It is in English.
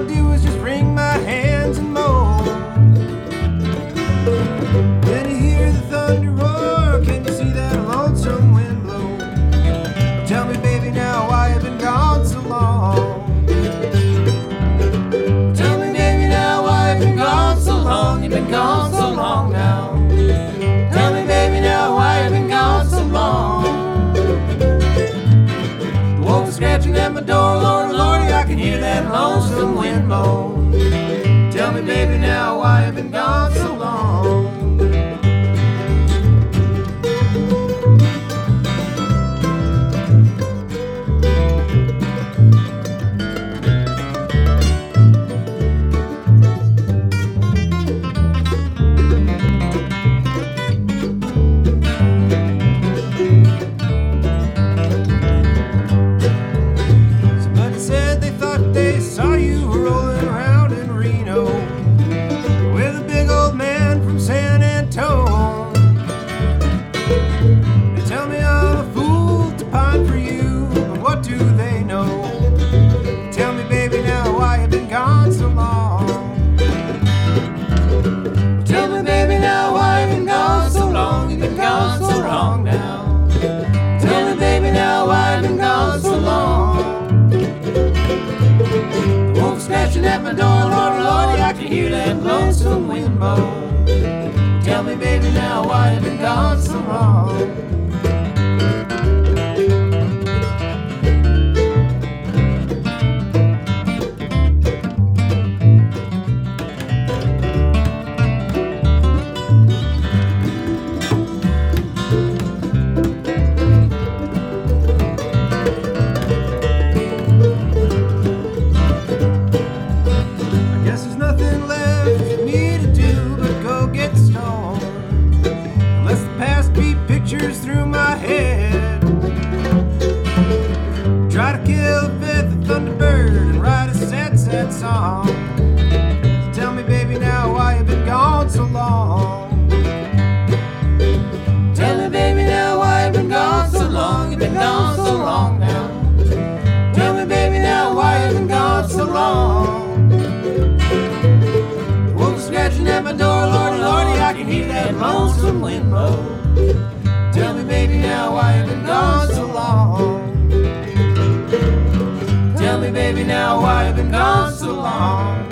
I do is just wring my hands and moan. Then you hear the thunder roar, can you see that lonesome wind blow? Tell me, baby, now why you've been gone so long. Tell me, baby, now why you've been gone so long. You've been gone so long now. Tell me, baby, now why you've been gone so long. The wolf is scratching at my door, Lord, Lordy, I can hear that lonesome wind moan. Tell me, baby, now why you've been gone so long. They saw you rolling around in Reno with a big old man from San Antonio. They tell me I'm a fool to pine for you, but what do they know? Tell me, baby, now why you've been gone so long. Tell me, baby, now why you've been gone so long. You've been gone so long now. Tell me, baby, now why you've been gone so long. The wolf scratching at my door, Lord, Lordy, I can hear that lonesome wind moan. Tell me, baby, now why you've been gone so long. Nothing left for me to do but go get stoned, unless the past beat pictures through my head. Try to kill a fifth of Thunderbird and write a sad, sad song. So tell me, baby, now why you've been gone so long. Tell me, baby, now why you've been gone so long. You've been gone so long now. Tell me, baby, now why you've been gone so long. Scratching at my door, Lordy, Lordy, I can hear that lonesome wind blow. Tell me, baby, now why you've been gone so long. Tell me, baby, now why you've been gone so long.